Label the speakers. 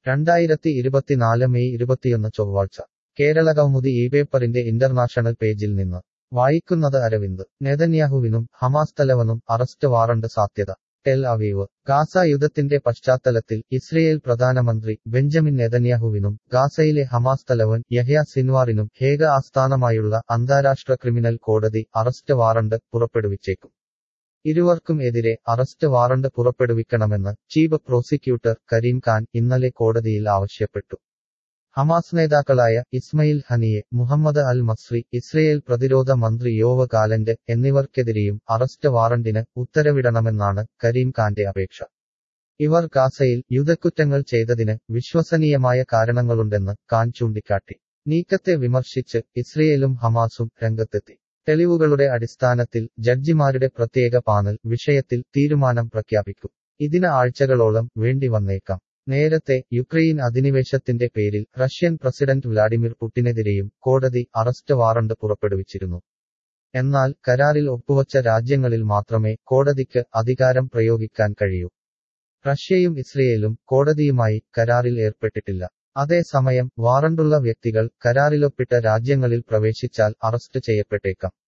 Speaker 1: 2024 May 21 ചൊവ്വാഴ്ച Keralakaumudi ഇപേപ്പറിന്റെ international പേജിൽ നിന്ന് വായിക്കുന്നത് അരവിന്ദ് നെതന്യാഹുവിനും ഹമാസ് തലവനും അറസ്റ്റ് വാറണ്ട് സാധ്യത ടെൽ അവീവ് ഗാസ യുദ്ധത്തിന്റെ പശ്ചാത്തലത്തിൽ ഇസ്രയേൽ പ്രധാനമന്ത്രി ബെഞ്ചമിൻ നെതന്യാഹുവിനും ഗാസയിലെ ഹമാസ് തലവൻ യഹ്യ സിൻവാറിനും ഹേഗ ആസ്ഥാനമായുള്ള അന്താരാഷ്ട്ര ക്രിമിനൽ കോടതി അറസ്റ്റ് വാറണ്ട് പുറപ്പെടുവിച്ചേക്കും ഇരുവർക്കും എതിരെ അറസ്റ്റ് വാറണ്ട് പുറപ്പെടുവിക്കണമെന്ന് ചീഫ് പ്രോസിക്യൂട്ടർ കരീം ഖാൻ ഇന്നലെ കോടതിയിൽ ആവശ്യപ്പെട്ടു ഹമാസ് നേതാക്കളായ Ismail Haniyeh Mohammed al Masri Israel പ്രതിരോധ മന്ത്രി യോവ് ഗാലന്റ് എന്നിവർക്കെതിരെയും അറസ്റ്റ് വാറണ്ടിന് ഉത്തരവിടണമെന്നാണ് കരീം ഖാന്റെ അപേക്ഷ ഇവർ ഗാസയിൽ യുദ്ധക്കുറ്റങ്ങൾ ചെയ്തതിന് വിശ്വസനീയമായ കാരണങ്ങളുണ്ടെന്ന് ഖാൻ ചൂണ്ടിക്കാട്ടി നീക്കത്തെ വിമർശിച്ച് ഇസ്രയേലും ഹമാസും രംഗത്തെത്തി തെളിവുകളുടെ അടിസ്ഥാനത്തിൽ ജഡ്ജിമാരുടെ പ്രത്യേക പാനൽ വിഷയത്തിൽ തീരുമാനം പ്രഖ്യാപിക്കും ഇതിന് ആഴ്ചകളോളം വേണ്ടി വന്നേക്കാം നേരത്തെ യുക്രൈൻ അധിനിവേശത്തിന്റെ പേരിൽ റഷ്യൻ പ്രസിഡന്റ് വ്ലാഡിമിർ പുടിനെതിരെയും കോടതി അറസ്റ്റ് വാറണ്ട് പുറപ്പെടുവിച്ചിരുന്നു എന്നാൽ കരാറിൽ ഒപ്പുവച്ച രാജ്യങ്ങളിൽ മാത്രമേ കോടതിക്ക് അധികാരം പ്രയോഗിക്കാൻ കഴിയൂ റഷ്യയും ഇസ്രയേലും കോടതിയുമായി കരാറിൽ ഏർപ്പെട്ടിട്ടില്ല അതേസമയം വാറണ്ടുള്ള വ്യക്തികൾ കരാറിലൊപ്പിട്ട രാജ്യങ്ങളിൽ പ്രവേശിച്ചാൽ അറസ്റ്റ് ചെയ്യപ്പെട്ടേക്കാം